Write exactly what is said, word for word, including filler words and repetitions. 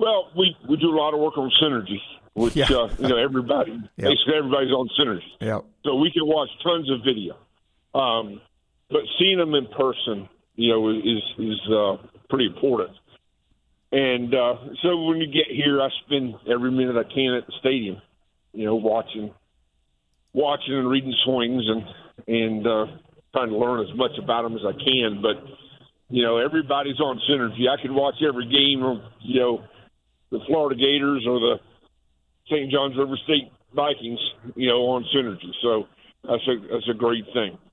Well, we, we do a lot of work on Synergy, which, Yeah. uh, you know, everybody, Yep. basically everybody's on Synergy. Yep. So we can watch tons of video. Um, but seeing them in person, you know, is, is uh, pretty important. And uh, so when you get here, I spend every minute I can at the stadium, you know, watching, watching and reading swings and, and uh, trying to learn as much about them as I can. But, you know, everybody's on Synergy. I could watch every game of, you know, the Florida Gators or the Saint John's River State Vikings, you know, on Synergy. So that's a, that's a great thing.